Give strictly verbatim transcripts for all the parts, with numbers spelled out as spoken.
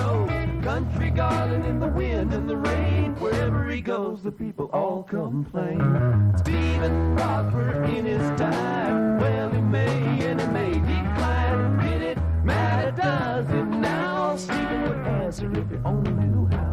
knows. Country garden in the wind and the rain. Wherever he goes, the people all complain. Stephen prospered in his time. Well, he may and he may decline. Did it matter? Does it now? Stephen would answer if he only knew how.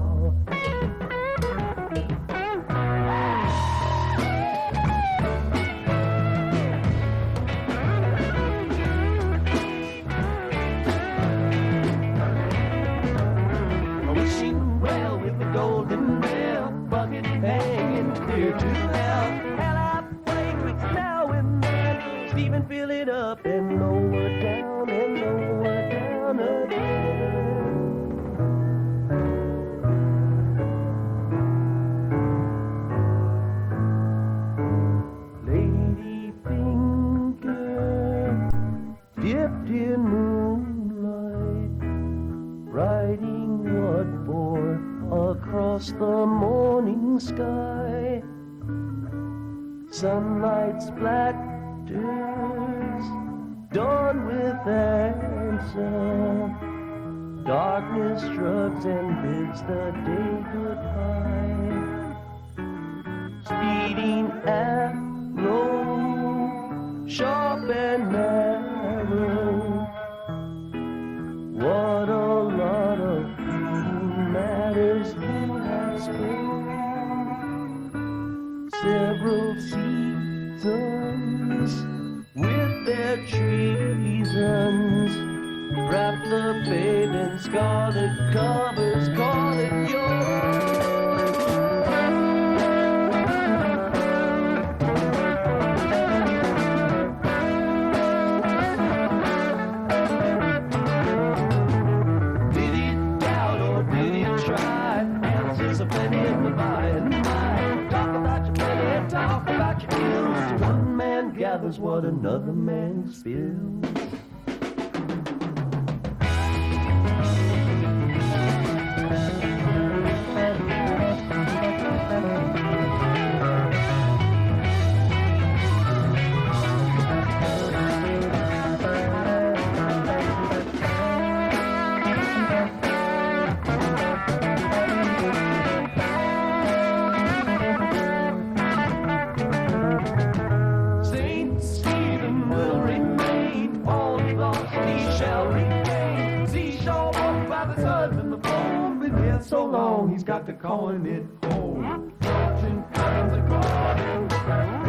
Golden bell, bucket hanging clear to hell. Hell, I play tricks now and then. Stephen, fill it up and lower down and lower down again. Lady finger dipped in moonlight, writing what for across the morning sky. Sunlight splatters, dawn with answer. Darkness shrugs and bids the day goodbye. Speeding arrow, sharp and narrow. What a lot of matters you have spent. Several seasons with their treasons. Wrap the babe in scarlet covers, call it yours. Gathers what another man spills. So long, he's got to calling it home. Watching times are gone.